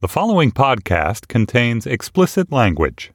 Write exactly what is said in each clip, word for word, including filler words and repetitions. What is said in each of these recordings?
The following podcast contains explicit language.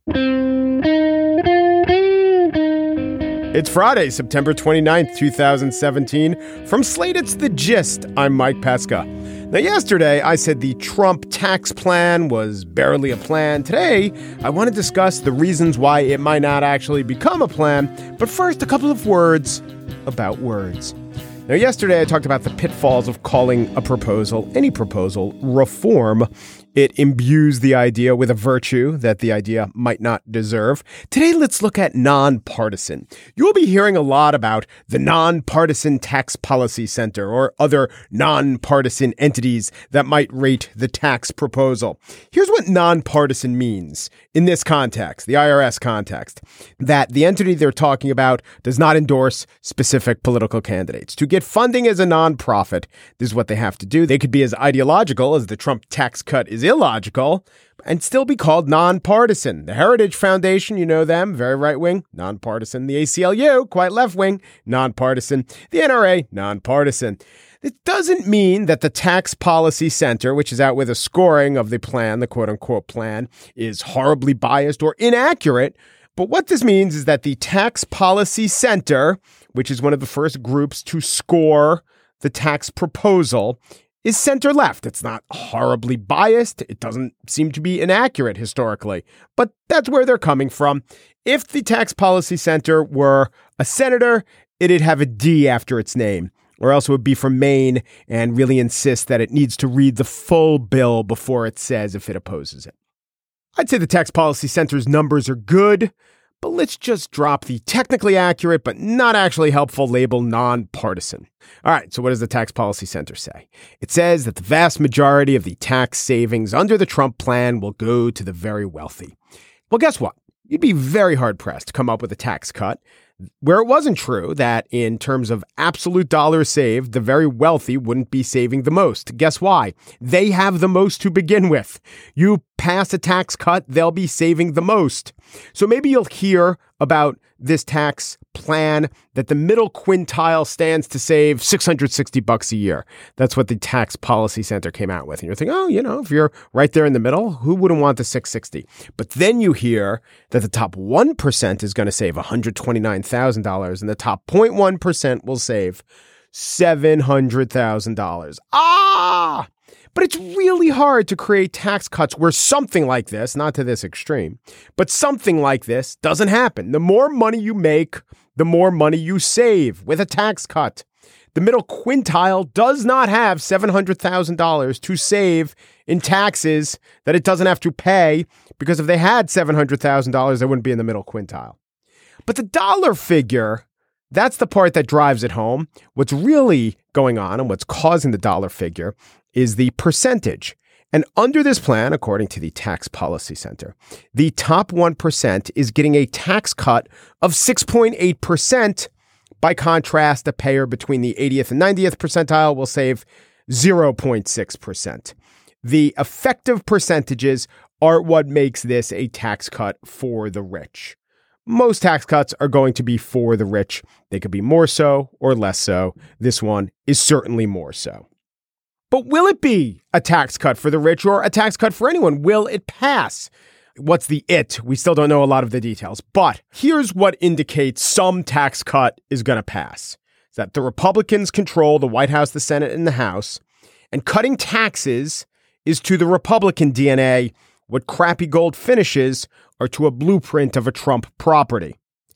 It's Friday, September twenty-ninth, twenty seventeen. From Slate, it's The Gist. I'm Mike Pesca. Now, yesterday, I said the Trump tax plan was barely a plan. Today, I want to discuss the reasons why it might not actually become a plan. But first, a couple of words about words. Now, yesterday, I talked about the pitfalls of calling a proposal, any proposal, reform. It imbues the idea with a virtue that the idea might not deserve. Today, let's look at nonpartisan. You'll be hearing a lot about the Nonpartisan Tax Policy Center or other nonpartisan entities that might rate the tax proposal. Here's what nonpartisan means in this context, the I R S context, that the entity they're talking about does not endorse specific political candidates. To get funding as a nonprofit, this is what they have to do. They could be as ideological as the Trump tax cut is illogical and still be called nonpartisan. The Heritage Foundation, you know them, very right-wing, nonpartisan. The A C L U, quite left-wing, nonpartisan. The N R A, nonpartisan. It doesn't mean that the Tax Policy Center, which is out with a scoring of the plan, the quote-unquote plan, is horribly biased or inaccurate. But what this means is that the Tax Policy Center, which is one of the first groups to score the tax proposal, is center-left. It's not horribly biased. It doesn't seem to be inaccurate historically, but that's where they're coming from. If the Tax Policy Center were a senator, it'd have a D after its name, or else it would be from Maine and really insist that it needs to read the full bill before it says if it opposes it. I'd say the Tax Policy Center's numbers are good, but let's just drop the technically accurate but not actually helpful label nonpartisan. All right, so what does the Tax Policy Center say? It says that the vast majority of the tax savings under the Trump plan will go to the very wealthy. Well, guess what? You'd be very hard-pressed to come up with a tax cut where it wasn't true that in terms of absolute dollars saved, the very wealthy wouldn't be saving the most. Guess why? They have the most to begin with. You pass a tax cut, they'll be saving the most. So maybe you'll hear about this tax plan that the middle quintile stands to save six hundred sixty bucks a year. That's what the Tax Policy Center came out with. And you're thinking, oh, you know, if you're right there in the middle, who wouldn't want the six hundred sixty? But then you hear that the top one percent is going to save one hundred twenty-nine thousand dollars and the top zero point one percent will save seven hundred thousand dollars. Ah! But it's really hard to create tax cuts where something like this, not to this extreme, but something like this doesn't happen. The more money you make, the more money you save with a tax cut. The middle quintile does not have seven hundred thousand dollars to save in taxes that it doesn't have to pay, because if they had seven hundred thousand dollars, they wouldn't be in the middle quintile. But the dollar figure, that's the part that drives it home. What's really going on and what's causing the dollar figure is the percentage. And under this plan, according to the Tax Policy Center, the top one percent is getting a tax cut of six point eight percent. By contrast, a payer between the eightieth and ninetieth percentile will save zero point six percent. The effective percentages are what makes this a tax cut for the rich. Most tax cuts are going to be for the rich. They could be more so or less so. This one is certainly more so. But will it be a tax cut for the rich or a tax cut for anyone? Will it pass? What's the it? We still don't know a lot of the details. But here's what indicates some tax cut is going to pass. It's that the Republicans control the White House, the Senate, and the House. And cutting taxes is to the Republican D N A what crappy gold finishes are to a blueprint of a Trump property.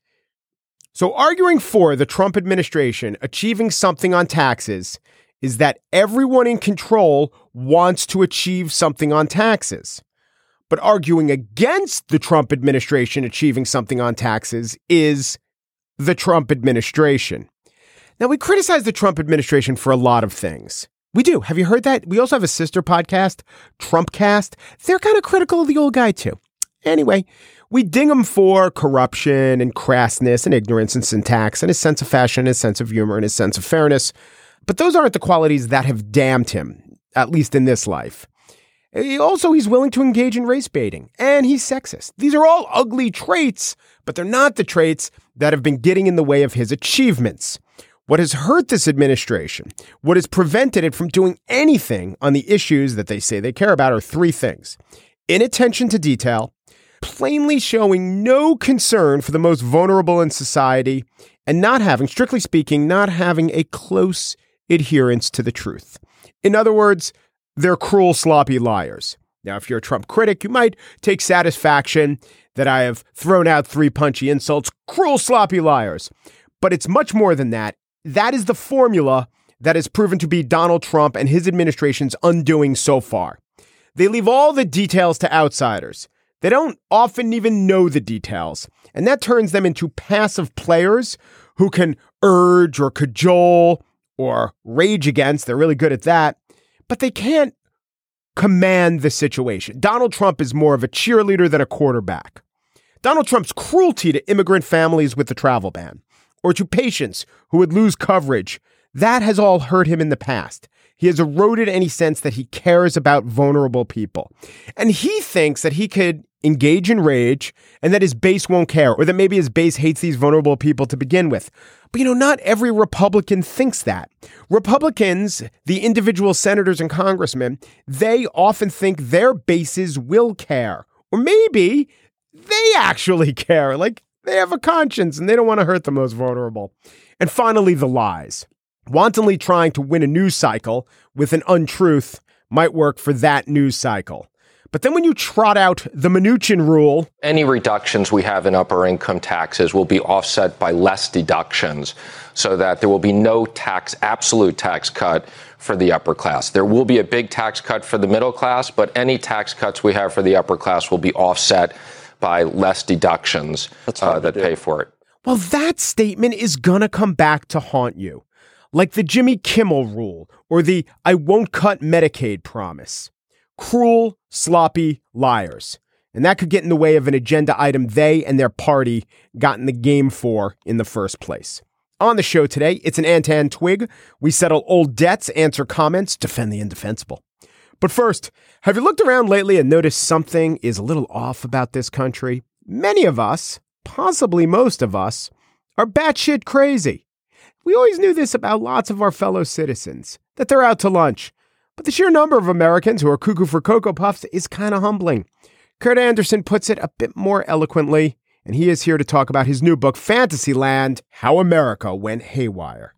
So arguing for the Trump administration achieving something on taxes is that everyone in control wants to achieve something on taxes. But arguing against the Trump administration achieving something on taxes is the Trump administration. Now, we criticize the Trump administration for a lot of things. We do. Have you heard that? We also have a sister podcast, Trumpcast. They're kind of critical of the old guy, too. Anyway, we ding him for corruption and crassness and ignorance and syntax and his sense of fashion, his sense of humor, and his sense of fairness. But those aren't the qualities that have damned him, at least in this life. Also, he's willing to engage in race baiting, and he's sexist. These are all ugly traits, but they're not the traits that have been getting in the way of his achievements. What has hurt this administration, what has prevented it from doing anything on the issues that they say they care about are three things. Inattention to detail, plainly showing no concern for the most vulnerable in society, and not having, strictly speaking, not having a close adherence to the truth. In other words, they're cruel, sloppy liars. Now, if you're a Trump critic, you might take satisfaction that I have thrown out three punchy insults, cruel, sloppy liars. But it's much more than that. That is the formula that has proven to be Donald Trump and his administration's undoing so far. They leave all the details to outsiders. They don't often even know the details. And that turns them into passive players who can urge or cajole or rage against. They're really good at that. But they can't command the situation. Donald Trump is more of a cheerleader than a quarterback. Donald Trump's cruelty to immigrant families with the travel ban, or to patients who would lose coverage, that has all hurt him in the past. He has eroded any sense that he cares about vulnerable people. And he thinks that he could engage in rage and that his base won't care, or that maybe his base hates these vulnerable people to begin with. But, you know, not every Republican thinks that. Republicans, the individual senators and congressmen, they often think their bases will care. Or maybe they actually care. Like, they have a conscience and they don't want to hurt the most vulnerable. And finally, the lies. Wantonly trying to win a news cycle with an untruth might work for that news cycle. But then when you trot out the Mnuchin rule, any reductions we have in upper income taxes will be offset by less deductions so that there will be no tax, absolute tax cut for the upper class. There will be a big tax cut for the middle class, but any tax cuts we have for the upper class will be offset by less deductions uh, that pay for it. Well, that statement is going to come back to haunt you. Like the Jimmy Kimmel rule or the I won't cut Medicaid promise. Cruel, sloppy liars. And that could get in the way of an agenda item they and their party got in the game for in the first place. On the show today, it's an Antan Twig. We settle old debts, answer comments, defend the indefensible. But first, have you looked around lately and noticed something is a little off about this country? Many of us, possibly most of us, are batshit crazy. We always knew this about lots of our fellow citizens, that they're out to lunch. But the sheer number of Americans who are cuckoo for Cocoa Puffs is kind of humbling. Kurt Andersen puts it a bit more eloquently, and he is here to talk about his new book, Fantasyland: How America Went Haywire.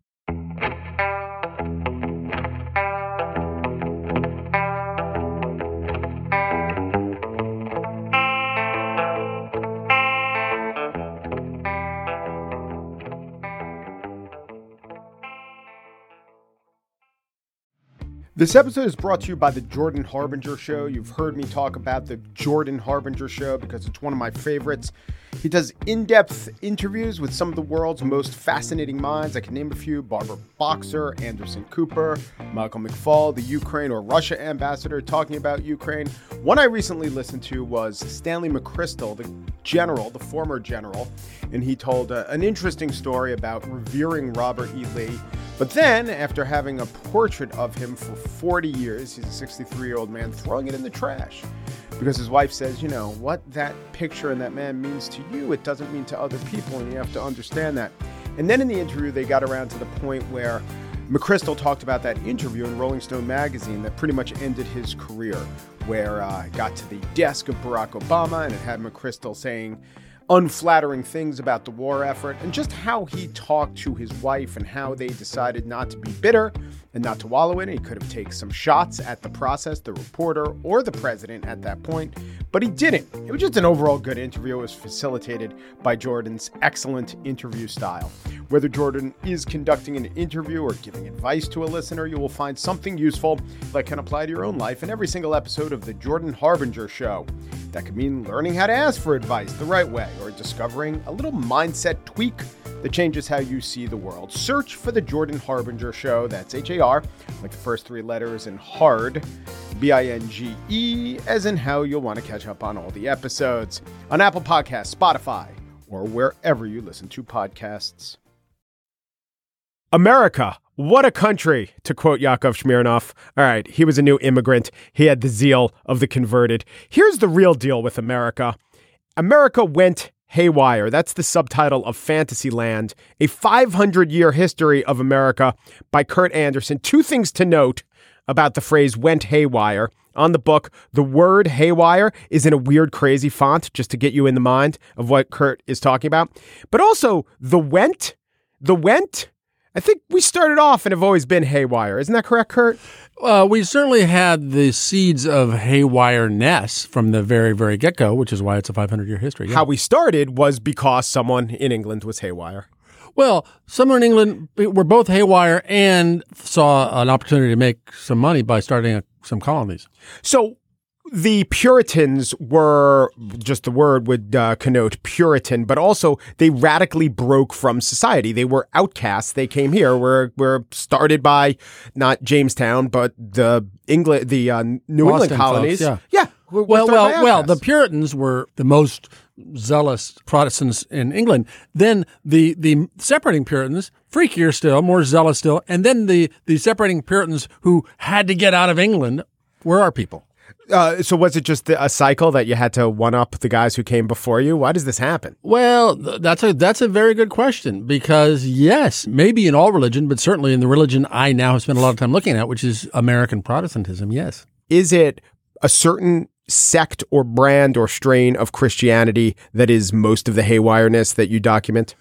This episode is brought to you by the Jordan Harbinger Show. You've heard me talk about the Jordan Harbinger Show because it's one of my favorites. He does in-depth interviews with some of the world's most fascinating minds. I can name a few: Barbara Boxer, Anderson Cooper, Michael McFaul, the Ukraine or Russia ambassador talking about Ukraine. One I recently listened to was Stanley McChrystal, the general, the former general, and he told uh, an interesting story about revering Robert E. Lee. But then, after having a portrait of him for forty years, he's a sixty-three-year-old man, throwing it in the trash. Because his wife says, you know, what that picture and that man means to you, it doesn't mean to other people, and you have to understand that. And then in the interview, they got around to the point where McChrystal talked about that interview in Rolling Stone magazine that pretty much ended his career, where uh, it got to the desk of Barack Obama, and it had McChrystal saying unflattering things about the war effort, and just how he talked to his wife and how they decided not to be bitter and not to wallow in it. He could have taken some shots at the process, the reporter, or the president at that point, but he didn't. It was just an overall good interview. It was facilitated by Jordan's excellent interview style. Whether Jordan is conducting an interview or giving advice to a listener, you will find something useful that can apply to your own life in every single episode of the Jordan Harbinger Show. That could mean learning how to ask for advice the right way, or discovering a little mindset tweak that changes how you see the world. Search for the Jordan Harbinger Show. That's H A R, like the first three letters, and hard, B I N G E, as in how you'll want to catch up on all the episodes on Apple Podcasts, Spotify, or wherever you listen to podcasts. America, what a country, to quote Yakov Smirnoff. All right, he was a new immigrant. He had the zeal of the converted. Here's the real deal with America. America went Haywire. That's the subtitle of Fantasyland, a five hundred year history of America by Kurt Andersen. Two things to note about the phrase went haywire. On the book, the word haywire is in a weird, crazy font, just to get you in the mind of what Kurt is talking about. But also, the went, the went, I think we started off and have always been haywire. Isn't that correct, Kurt? Uh, we certainly had the seeds of haywire-ness from the very, very get-go, which is why it's a five hundred year history. Yeah. How we started was because someone in England was haywire. Well, somewhere in England were both haywire and saw an opportunity to make some money by starting a, some colonies. So the Puritans were, just the word would uh, connote Puritan, but also they radically broke from society. They were outcasts. They came here. Were were started by not Jamestown, but the England, the uh, New Boston England colonies. Folks, yeah. yeah. Were, were Well, started by well, well. The outcasts. Puritans were the most zealous Protestants in England. Then the the separating Puritans, freakier still, more zealous still, and then the the separating Puritans who had to get out of England were our people. Uh, so was it just a cycle that you had to one up the guys who came before you? Why does this happen? Well, th- that's a that's a very good question because yes, maybe in all religion, but certainly in the religion I now have spent a lot of time looking at, which is American Protestantism. Yes. Is it a certain sect or brand or strain of Christianity that is most of the haywireness that you document?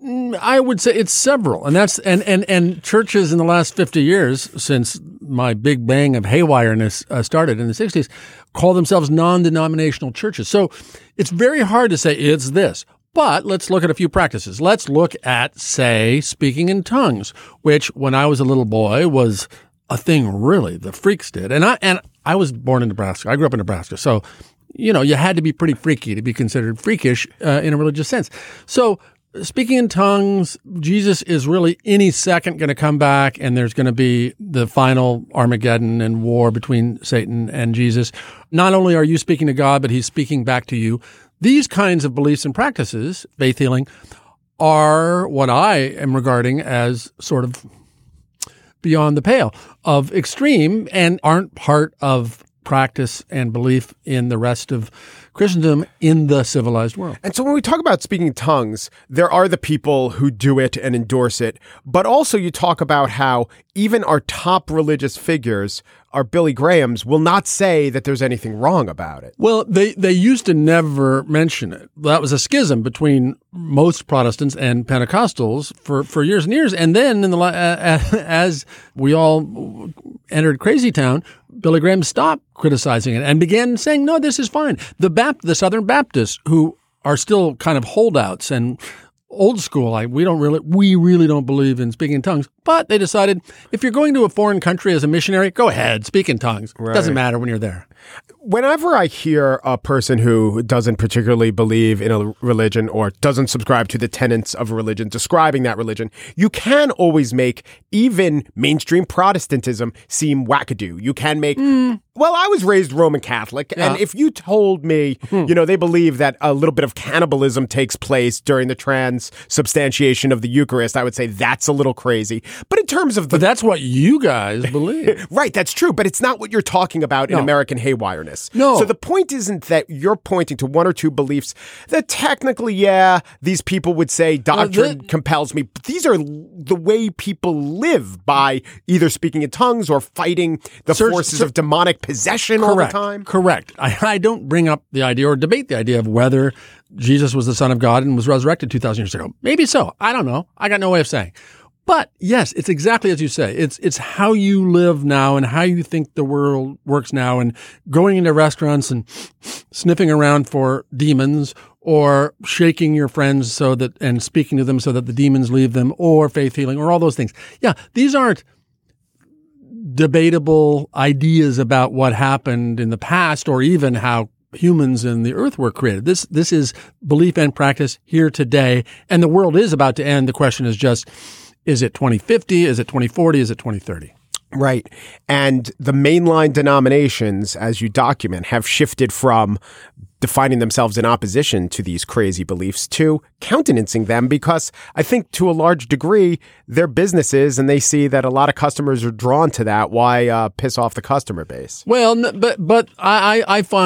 I would say it's several, and that's and and and churches in the last fifty years, since my big bang of haywireness uh, started in the sixties, call themselves non-denominational churches. So it's very hard to say it's this. But let's look at a few practices. Let's look at, say, speaking in tongues, which when I was a little boy was a thing really the freaks did. And I and I was born in Nebraska. I grew up in Nebraska, so you know you had to be pretty freaky to be considered freakish uh, in a religious sense. So. Speaking in tongues, Jesus is really any second going to come back, and there's going to be the final Armageddon and war between Satan and Jesus. Not only are you speaking to God, but he's speaking back to you. These kinds of beliefs and practices, faith healing, are what I am regarding as sort of beyond the pale of extreme and aren't part of practice and belief in the rest of Christendom in the civilized world. And so when we talk about speaking in tongues, there are the people who do it and endorse it, but also you talk about how even our top religious figures, our Billy Grahams, will not say that there's anything wrong about it. Well, they, they used to never mention it. That was a schism between most Protestants and Pentecostals for, for years and years. And then in the uh, as we all entered Crazy Town, Billy Graham stopped criticizing it and began saying, no, this is fine. The Bap- the Southern Baptists, who are still kind of holdouts and old school, like we don't really, we really don't believe in speaking in tongues, but they decided if you're going to a foreign country as a missionary, go ahead, speak in tongues. Right. Doesn't matter when you're there. Whenever I hear a person who doesn't particularly believe in a religion or doesn't subscribe to the tenets of a religion, describing that religion, you can always make even mainstream Protestantism seem wackadoo. You can make, mm. well, I was raised Roman Catholic, yeah. and if you told me, hmm. you know, they believe that a little bit of cannibalism takes place during the transubstantiation of the Eucharist, I would say that's a little crazy. But in terms of the... But that's what you guys believe. Right, that's true, but it's not what you're talking about no. in American haywireness. No. So the point isn't that you're pointing to one or two beliefs that technically, yeah, these people would say doctrine well, the, compels me. But these are the way people live by either speaking in tongues or fighting the search, forces search, of demonic possession correct, all the time. Correct. I, I don't bring up the idea or debate the idea of whether Jesus was the Son of God and was resurrected two thousand years ago. Maybe so. I don't know. I got no way of saying. But yes, it's exactly as you say. It's it's how you live now and how you think the world works now, and going into restaurants and sniffing around for demons, or shaking your friends so that and speaking to them so that the demons leave them, or faith healing, or all those things. Yeah, these aren't debatable ideas about what happened in the past or even how humans and the earth were created. This this is belief and practice here today, and the world is about to end. The question is just, is it twenty fifty? Is it twenty forty? Is it twenty thirty? Right. And the mainline denominations, as you document, have shifted from defining themselves in opposition to these crazy beliefs to countenancing them, because I think to a large degree, they're businesses and they see that a lot of customers are drawn to that. Why uh, piss off the customer base? Well, but but I, I find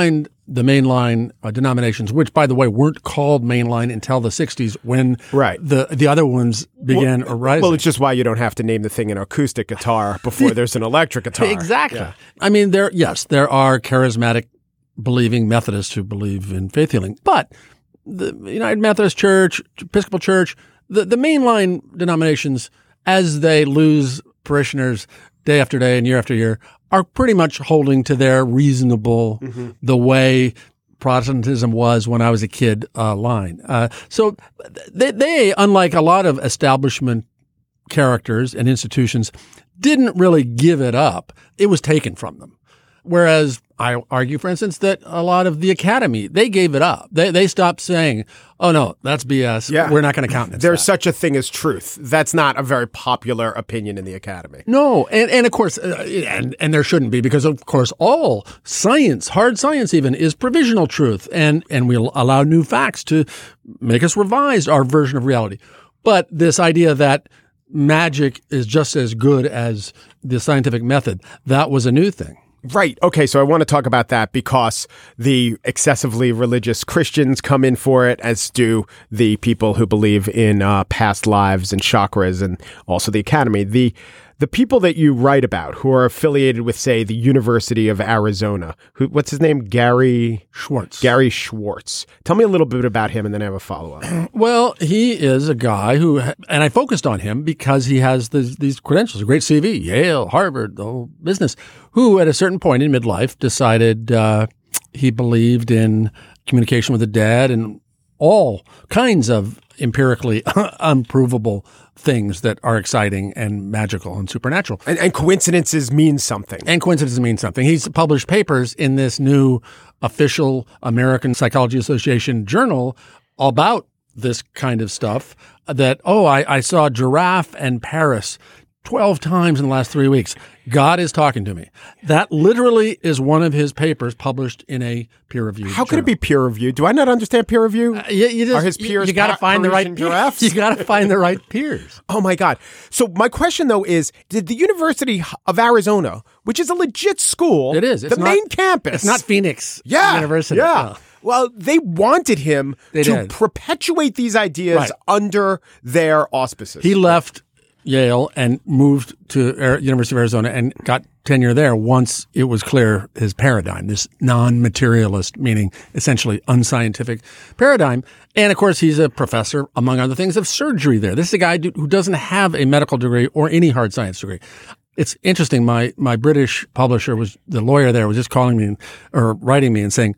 the mainline uh, denominations, which, by the way, weren't called mainline until the sixties when right. the the other ones began well, arising. Well, it's just why you don't have to name the thing an acoustic guitar before there's an electric guitar. Exactly. Yeah. I mean, there yes, there are charismatic believing Methodists who believe in faith healing, but the United Methodist Church, Episcopal Church, the, the mainline denominations, as they lose parishioners day after day and year after year, are pretty much holding to their reasonable, mm-hmm. the way Protestantism was when I was a kid uh, line. Uh, so they, they, unlike a lot of establishment characters and institutions, didn't really give it up. It was taken from them. Whereas I argue, for instance, that a lot of the academy, they gave it up. They they stopped saying, oh, no, that's B S. Yeah. We're not going to countenance There's that. such a thing as truth. That's not a very popular opinion in the academy. No. And, and of course, uh, and, and there shouldn't be, because, of course, all science, hard science even, is provisional truth. And, and we'll allow new facts to make us revise our version of reality. But this idea that magic is just as good as the scientific method, that was a new thing. Right. Okay. So I want to talk about that because the excessively religious Christians come in for it, as do the people who believe in uh, past lives and chakras, and also the academy. The the people that you write about who are affiliated with, say, the University of Arizona, who what's his name? Gary Schwartz. Gary Schwartz. Tell me a little bit about him, and then I have a follow-up. Well, he is a guy who, and I focused on him because he has these, these credentials, a great C V, Yale, Harvard, the whole business, who at a certain point in midlife decided uh, he believed in communication with the dead and all kinds of empirically unprovable things that are exciting and magical and supernatural. And, and coincidences mean something. And coincidences mean something. He's published papers in this new official American Psychology Association journal about this kind of stuff that, oh, I, I saw giraffe and Paris twelve times in the last three weeks. God is talking to me. That literally is one of his papers published in a peer-reviewed How could journal. it be peer review? Do I not understand peer review? Uh, you, you just, Are his peers you, you got to pa- find the right Parisian giraffes? You got to find the right peers. Oh my God. So my question though is, did the University of Arizona, which is a legit school, It is. It's the not- main campus. It's not Phoenix yeah, University. Yeah. Oh. Well, they wanted him They to did. perpetuate these ideas Right. under their auspices. He left Yale and moved to Air- University of Arizona and got tenure there once it was clear his paradigm, this non-materialist, meaning essentially unscientific paradigm. And of course, he's a professor, among other things, of surgery there. This is a guy who doesn't have a medical degree or any hard science degree. It's interesting. My my British publisher was the lawyer there was just calling me or writing me and saying,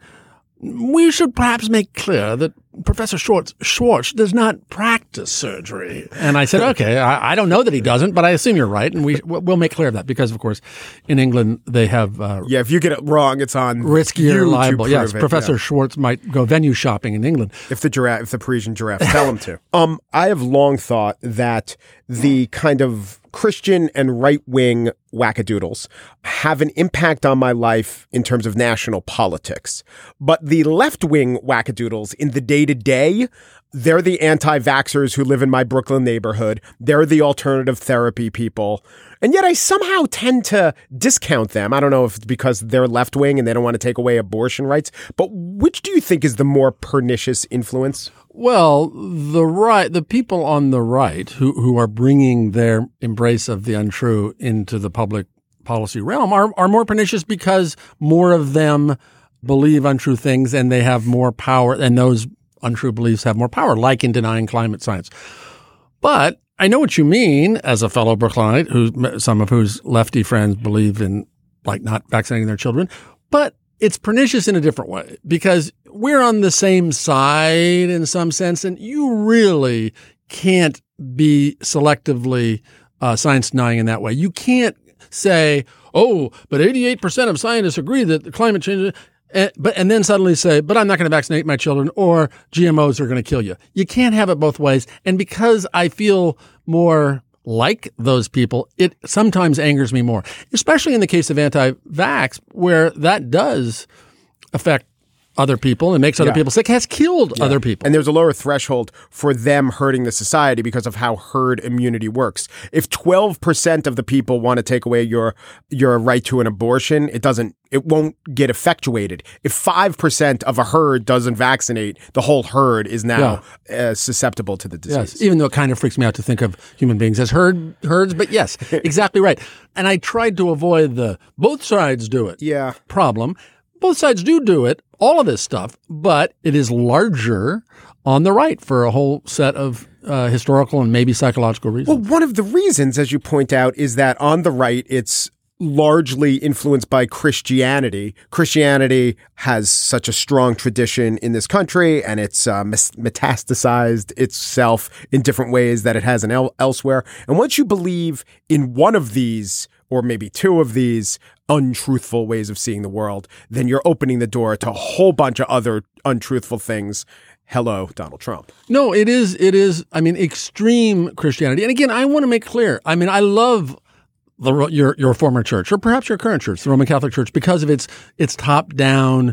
we should perhaps make clear that Professor Schwartz, Schwartz does not practice surgery. And I said, okay, I, I don't know that he doesn't, but I assume you're right. And we, we'll make clear of that because, of course, in England, they have uh, yeah, if you get it wrong, it's on riskier you to liable. prove Yes, it, Professor yeah. Schwartz might go venue shopping in England. If the giraffe, if the Parisian giraffe tell him to. Um, I have long thought that the kind of Christian and right-wing wackadoodles have an impact on my life in terms of national politics. But the left-wing wackadoodles in the day-to-day, they're the anti-vaxxers who live in my Brooklyn neighborhood. They're the alternative therapy people. And yet I somehow tend to discount them. I don't know if it's because they're left-wing and they don't want to take away abortion rights. But which do you think is the more pernicious influence? Well, the right, the people on the right who, who are bringing their embrace of the untrue into the public policy realm are, are more pernicious because more of them believe untrue things and they have more power, and those untrue beliefs have more power, like in denying climate science. But I know what you mean as a fellow Brooklynite, who some of whose lefty friends believe in like not vaccinating their children, but it's pernicious in a different way because we're on the same side in some sense, and you really can't be selectively uh, science denying in that way. You can't say, oh, but eighty-eight percent of scientists agree that the climate change, and, but, and then suddenly say, but I'm not going to vaccinate my children, or G M Os are going to kill you. You can't have it both ways. And because I feel more like those people, it sometimes angers me more, especially in the case of anti-vax, where that does affect other people and makes other Yeah. people sick has killed Yeah. other people. And there's a lower threshold for them hurting the society because of how herd immunity works. If twelve percent of the people want to take away your your right to an abortion, it doesn't it won't get effectuated. If five percent of a herd doesn't vaccinate, the whole herd is now uh, susceptible to the disease. Yes, even though it kind of freaks me out to think of human beings as herd herds, but yes, exactly right. And I tried to avoid the both sides do it Yeah. problem. Both sides do do it, all of this stuff, but it is larger on the right for a whole set of uh, historical and maybe psychological reasons. Well, one of the reasons, as you point out, is that on the right, it's largely influenced by Christianity. Christianity has such a strong tradition in this country, and it's uh, metastasized itself in different ways that it hasn't el- elsewhere. And once you believe in one of these, or maybe two of these untruthful ways of seeing the world, then you're opening the door to a whole bunch of other untruthful things. Hello, Donald Trump. No, it is, it is, I mean, extreme Christianity. And again, I want to make clear, I mean, I love the your your former church, or perhaps your current church, the Roman Catholic Church, because of its its top-down,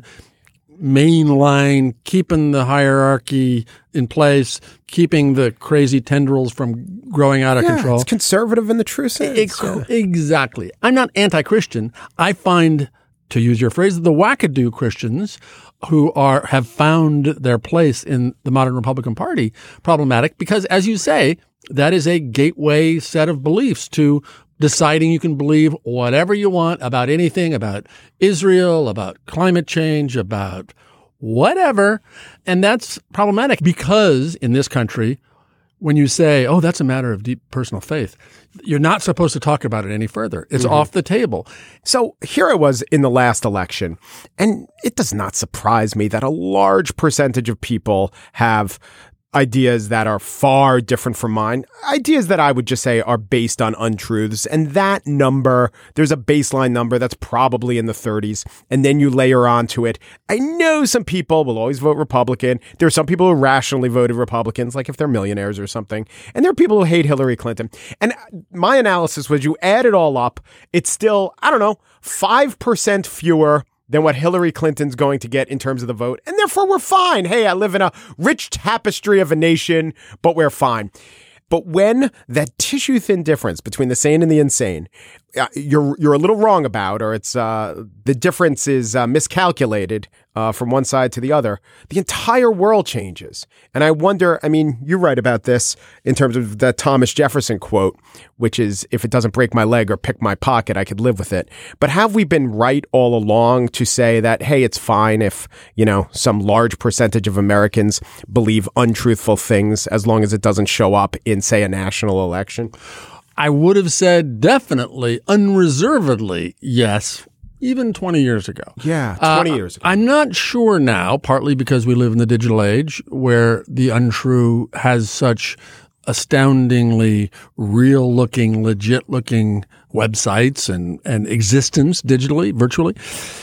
mainline, keeping the hierarchy in place, keeping the crazy tendrils from growing out of Yeah, control. it's conservative in the true sense. Ex- Yeah. Exactly. I'm not anti-Christian. I find, to use your phrase, the wackadoo Christians who are have found their place in the modern Republican Party problematic because, as you say, that is a gateway set of beliefs to deciding you can believe whatever you want about anything, about Israel, about climate change, about whatever. And that's problematic because in this country, when you say, oh, that's a matter of deep personal faith, you're not supposed to talk about it any further. It's mm-hmm. off the table. So here I was in the last election, and it does not surprise me that a large percentage of people have ideas that are far different from mine, ideas that I would just say are based on untruths. And that number, there's a baseline number that's probably in the thirties. And then you layer onto it. I know some people will always vote Republican. There are some people who rationally voted Republicans, like if they're millionaires or something. And there are people who hate Hillary Clinton. And my analysis was you add it all up, it's still, I don't know, five percent fewer than what Hillary Clinton's going to get in terms of the vote. And therefore, we're fine. Hey, I live in a rich tapestry of a nation, but we're fine. But when that tissue-thin difference between the sane and the insane, uh, you're you're a little wrong about, or it's uh, the difference is uh, miscalculated uh, from one side to the other, the entire world changes. And I wonder, I mean, you write about this in terms of the Thomas Jefferson quote, which is, if it doesn't break my leg or pick my pocket, I could live with it. But have we been right all along to say that, hey, it's fine if, you know, some large percentage of Americans believe untruthful things as long as it doesn't show up in, say, a national election? I would have said definitely, unreservedly, yes, even twenty years ago. Yeah, twenty uh, years ago. I'm not sure now, partly because we live in the digital age where the untrue has such astoundingly real-looking, legit-looking websites and, and existence digitally, virtually.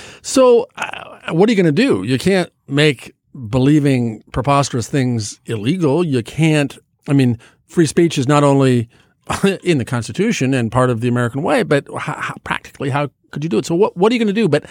So uh, what are you going to do? You can't make believing preposterous things illegal. You can't – I mean, free speech is not only – in the Constitution and part of the American way, but how, how, practically, how could you do it? So what what are you going to do? But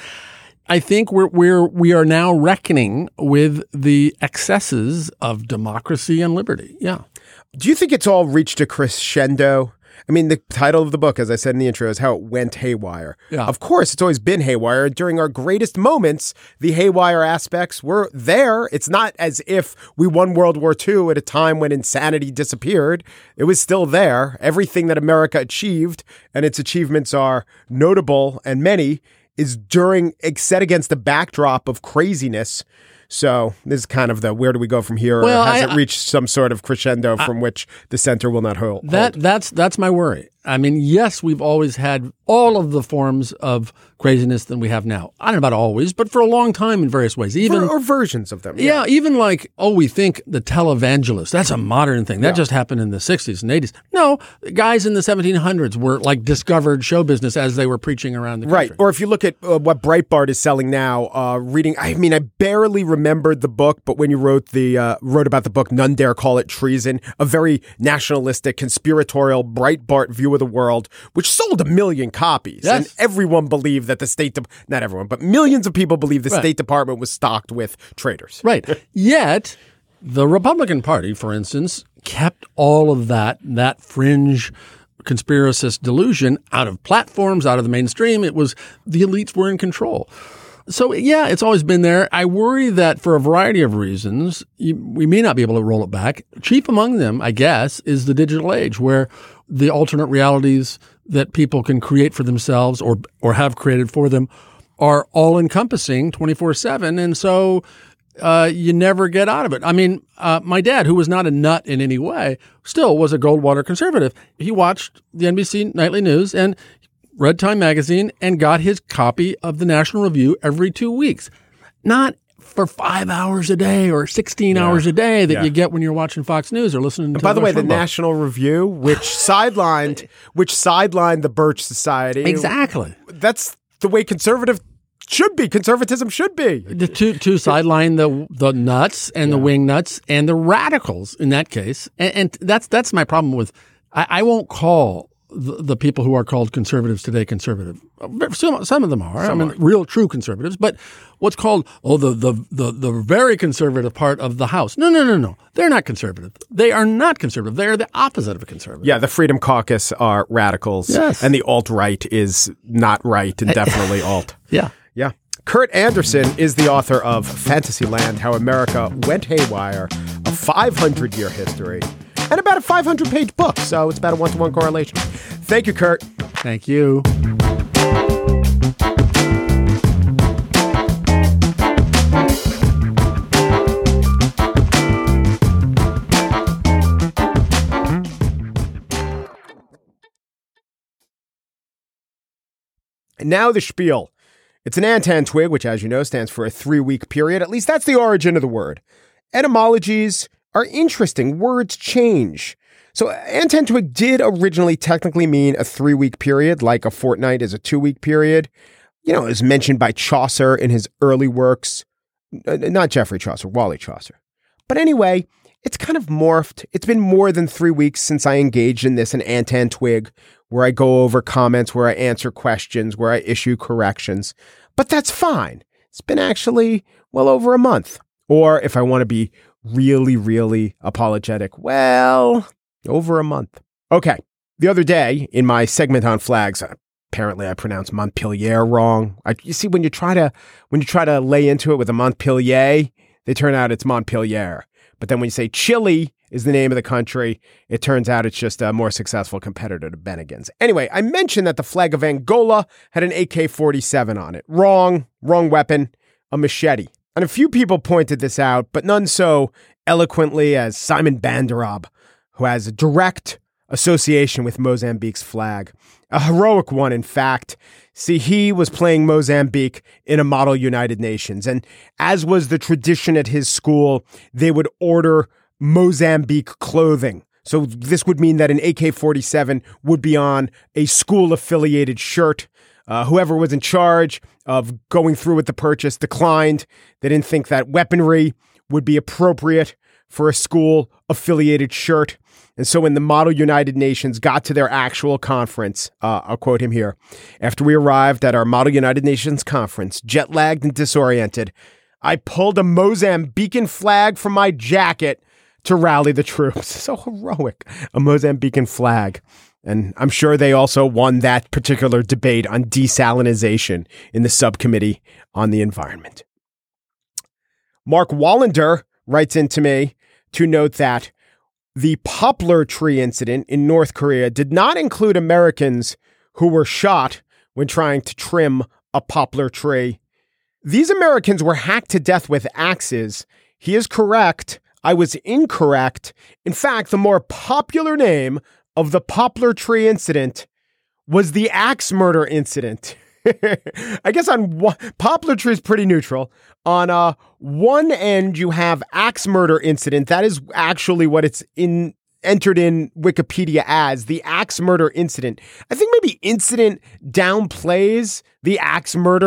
I think we're we're we are now reckoning with the excesses of democracy and liberty. Yeah. Do you think it's all reached a crescendo? I mean, the title of the book, as I said in the intro, is How It Went Haywire. Yeah. Of course, it's always been haywire. During our greatest moments, the haywire aspects were there. It's not as if we won World War Two at a time when insanity disappeared. It was still there. Everything that America achieved, and its achievements are notable and many, is during, set against the backdrop of craziness. So this is kind of the where do we go from here? Well, or has I, it reached some sort of crescendo from I, which the center will not hold? That that's that's my worry. I mean, yes, we've always had all of the forms of craziness that we have now. I don't know about always, but for a long time in various ways. Even or, or versions of them. Yeah. yeah, even like, oh, we think the televangelist, that's a modern thing. That yeah. just happened in the sixties and eighties. No, guys in the seventeen hundreds were like discovered show business as they were preaching around the country. Right. Or if you look at uh, what Breitbart is selling now, uh, reading, I mean, I barely remembered the book, but when you wrote the uh, wrote about the book, None Dare Call It Treason, a very nationalistic, conspiratorial, Breitbart view Review of the World, which sold a million copies. Yes. And everyone believed that the State, De- not everyone, but millions of people believed the Right. State Department was stocked with traitors. Right. Yet, the Republican Party, for instance, kept all of that, that fringe conspiracist delusion out of platforms, out of the mainstream. It was the elites were in control. So, yeah, it's always been there. I worry that for a variety of reasons, you, we may not be able to roll it back. Chief among them, I guess, is the digital age, where the alternate realities that people can create for themselves or or have created for them are all-encompassing twenty-four seven. And so uh, you never get out of it. I mean, uh, my dad, who was not a nut in any way, still was a Goldwater conservative. He watched the N B C Nightly News and read Time Magazine and got his copy of the National Review every two weeks. Not for five hours a day or sixteen Yeah. hours a day that Yeah. you get when you're watching Fox News or listening to By the way, the Rush Limbaugh. National Review, which sidelined, which sidelined the Birch Society. Exactly. That's the way conservative should be. Conservatism should be. The two to sideline the the nuts and the wing nuts and the radicals in that case, and, and that's that's my problem with. I, I won't call the, the people who are called conservatives today conservative. Some, some of them are. Some I mean, are. real true conservatives. But what's called oh the, the the the very conservative part of the House? No, no, no, no. They're not conservative. They are not conservative. They are the opposite of a conservative. Yeah, the Freedom Caucus are radicals. Yes. And the alt-right is not right and definitely alt. Yeah. Yeah. Kurt Anderson is the author of Fantasyland, How America Went Haywire, a five hundred year history, and about a five hundred page book. So it's about a one-to-one correlation. Thank you, Kurt. Thank you. And now the spiel. It's an Antan twig, which, as you know, stands for a three-week period. At least that's the origin of the word. Etymologies are interesting. Words change. So Antan twig did originally technically mean a three-week period, like a fortnight is a two-week period. You know, it was mentioned by Chaucer in his early works. Uh, not Geoffrey Chaucer, Wally Chaucer. But anyway, it's kind of morphed. It's been more than three weeks since I engaged in this, an Antan twig, where I go over comments, where I answer questions, where I issue corrections. But that's fine. It's been actually well over a month. Or if I want to be really, really apologetic, well, over a month. Okay. The other day in my segment on flags, apparently I pronounced Montpellier wrong. I, you see, when you try to when you try to lay into it with a Montpellier, they turn out it's Montpellier. But then when you say Chile is the name of the country, it turns out it's just a more successful competitor to Bennigan's. Anyway, I mentioned that the flag of Angola had an A K forty-seven on it. Wrong, wrong weapon, a machete. And a few people pointed this out, but none so eloquently as Simon Banderab, who has a direct association with Mozambique's flag. A heroic one, in fact. See, he was playing Mozambique in a model United Nations, and as was the tradition at his school, they would order Mozambique clothing. So this would mean that an A K forty-seven would be on a school-affiliated shirt. Uh, whoever was in charge of going through with the purchase declined. They didn't think that weaponry would be appropriate for a school-affiliated shirt. And so when the Model United Nations got to their actual conference, uh, I'll quote him here, after we arrived at our Model United Nations conference, jet-lagged and disoriented, I pulled a Mozambican flag from my jacket to rally the troops. So heroic, a Mozambican flag. And I'm sure they also won that particular debate on desalinization in the subcommittee on the environment. Mark Wallander writes into me to note that the poplar tree incident in North Korea did not include Americans who were shot when trying to trim a poplar tree. These Americans were hacked to death with axes. He is correct. I was incorrect. In fact, the more popular name of the poplar tree incident was the axe murder incident. I guess on one, poplar tree is pretty neutral. On uh, one end, you have axe murder incident. That is actually what it's in entered in Wikipedia as, the axe murder incident. I think maybe incident downplays the axe murder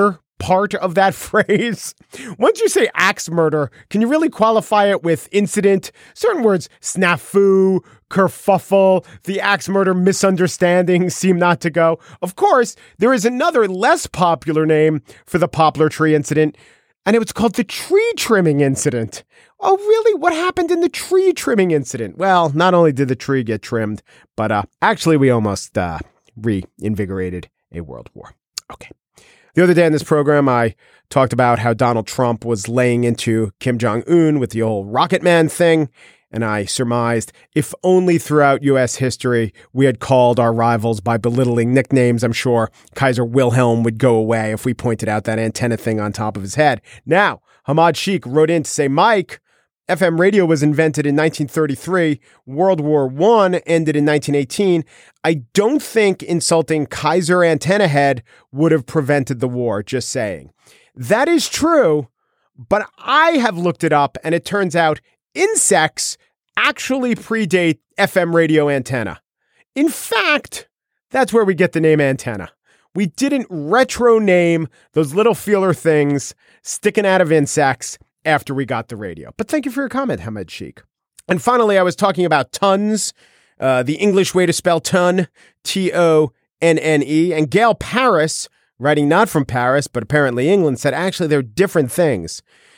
part of that phrase? Once you say axe murder, can you really qualify it with incident? Certain words, snafu, kerfuffle, the axe murder misunderstanding seem not to go. Of course, there is another less popular name for the poplar tree incident, and it was called the tree trimming incident. Oh, really? What happened in the tree trimming incident? Well, not only did the tree get trimmed, but uh, actually we almost uh, reinvigorated a world war. Okay. The other day in this program, I talked about how Donald Trump was laying into Kim Jong-un with the whole Rocket Man thing. And I surmised, if only throughout U S history we had called our rivals by belittling nicknames, I'm sure Kaiser Wilhelm would go away if we pointed out that antenna thing on top of his head. Now, Hamad Sheikh wrote in to say, Mike, F M radio was invented in nineteen thirty-three. World War One ended in nineteen eighteen. I don't think insulting Kaiser Antenna Head would have prevented the war, just saying. That is true, but I have looked it up, and it turns out insects actually predate F M radio antenna. In fact, that's where we get the name antenna. We didn't retro name those little feeler things sticking out of insects after we got the radio. But thank you for your comment, Hamad Sheikh. And finally, I was talking about tons, uh, the English way to spell ton, T O N N E. And Gail Paris, writing not from Paris, but apparently England, said actually they're different things.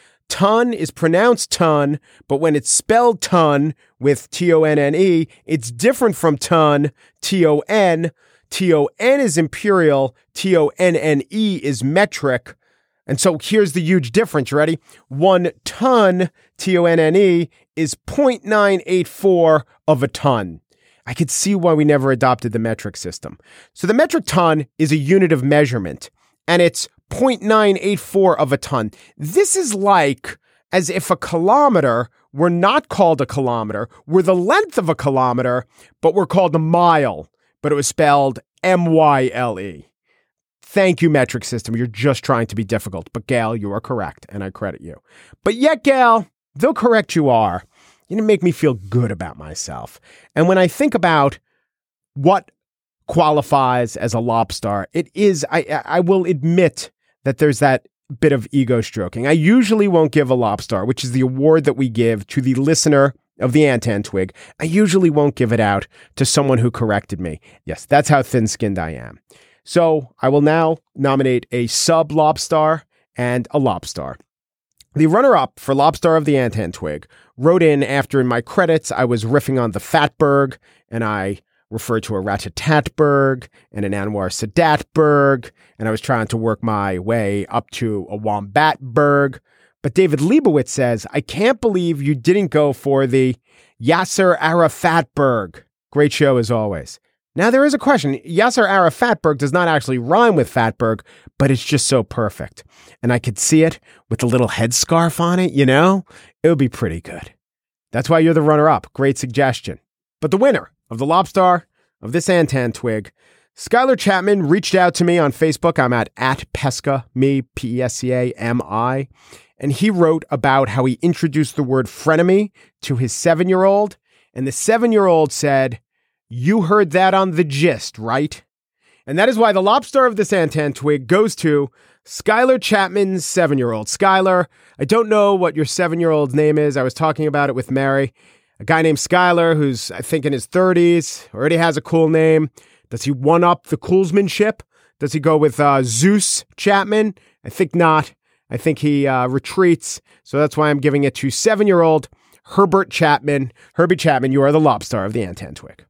Ton is pronounced ton, but when it's spelled ton with T O N N E, it's different from ton, T O N. T O N is imperial, T O N N E is metric. And so here's the huge difference. You ready? One ton, T O N N E, is zero point nine eight four of a ton. I could see why we never adopted the metric system. So the metric ton is a unit of measurement, and it's zero point nine eight four of a ton. This is like as if a kilometer were not called a kilometer, were the length of a kilometer, but were called a mile, but it was spelled M Y L E. Thank you, metric system. You're just trying to be difficult. But Gail, you are correct, and I credit you. But yet, Gail, though correct you are, you didn't make me feel good about myself. And when I think about what qualifies as a lobster, it is, I, I will admit that there's that bit of ego stroking. I usually won't give a lobster, which is the award that we give to the listener of the Antenn Twig. I usually won't give it out to someone who corrected me. Yes, that's how thin-skinned I am. So I will now nominate a sub-lobster and a lobster. The runner-up for Lobster of the Antenn Twig wrote in after in my credits I was riffing on the Fatberg, and I referred to a Rat-a-tat-berg and an Anwar Sadat-berg, and I was trying to work my way up to a Wombat-berg. But David Leibowitz says, I can't believe you didn't go for the Yasser Arafat-berg. Great show as always. Now, there is a question. Yasser Arafatberg does not actually rhyme with Fatberg, but it's just so perfect. And I could see it with the little headscarf on it, you know? It would be pretty good. That's why you're the runner-up. Great suggestion. But the winner of the lobster of this Antenn Twig, Skylar Chapman reached out to me on Facebook. I'm at, at Pesca, me, P E S C A M I. And he wrote about how he introduced the word frenemy to his seven-year-old. And the seven-year-old said, you heard that on The Gist, right? And that is why the lobster of this Antenn Twig goes to Skylar Chapman's seven-year-old. Skylar, I don't know what your seven-year-old's name is. I was talking about it with Mary. A guy named Skylar who's, I think, in his thirties, already has a cool name. Does he one-up the coolsmanship? Does he go with uh, Zeus Chapman? I think not. I think he uh, retreats. So that's why I'm giving it to seven-year-old Herbert Chapman. Herbie Chapman, you are the lobster of the Antenn Twig.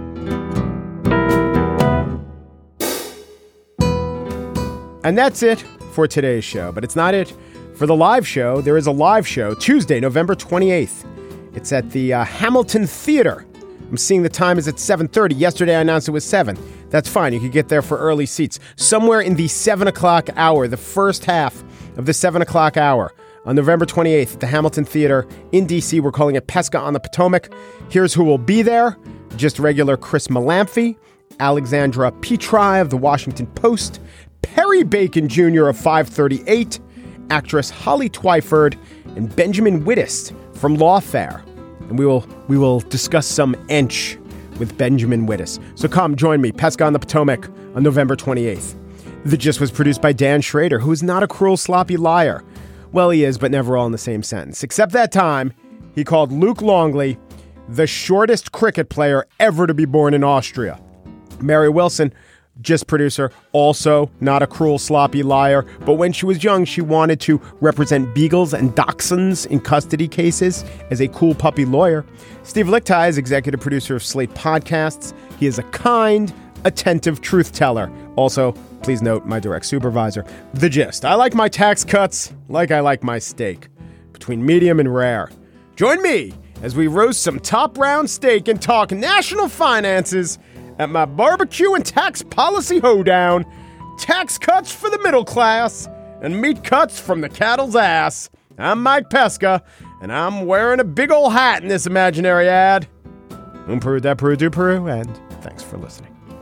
And that's it for today's show. But it's not it for the live show. There is a live show Tuesday, November twenty-eighth. It's at the uh, Hamilton Theater. I'm seeing the time is at seven thirty. Yesterday I announced it was seven. That's fine. You could get there for early seats. Somewhere in the seven o'clock hour, the first half of the seven o'clock hour on November twenty-eighth at the Hamilton Theater in D C. We're calling it Pesca on the Potomac. Here's who will be there. Just regular Chris Malamphy, Alexandra Petri of the Washington Post, Perry Bacon Junior of five thirty-eight, actress Holly Twyford, and Benjamin Wittist from Lawfare. And we will we will discuss some Ench with Benjamin Wittist. So come join me, Pesca on the Potomac, on November twenty-eighth. The Gist was produced by Dan Schrader, who is not a cruel, sloppy liar. Well, he is, but never all in the same sentence. Except that time, he called Luke Longley the shortest cricket player ever to be born in Austria. Mary Wilson, Gist producer, also not a cruel, sloppy liar, but when she was young, she wanted to represent beagles and dachshunds in custody cases as a cool puppy lawyer. Steve Lickteig is executive producer of Slate Podcasts. He is a kind, attentive truth teller. Also, please note, my direct supervisor. The Gist. I like my tax cuts like I like my steak, between medium and rare. Join me as we roast some top-round steak and talk national finances at my barbecue and tax policy hoedown. Tax cuts for the middle class and meat cuts from the cattle's ass. I'm Mike Pesca, and I'm wearing a big old hat in this imaginary ad. Um Peru, da Peru, do Peru, and thanks for listening.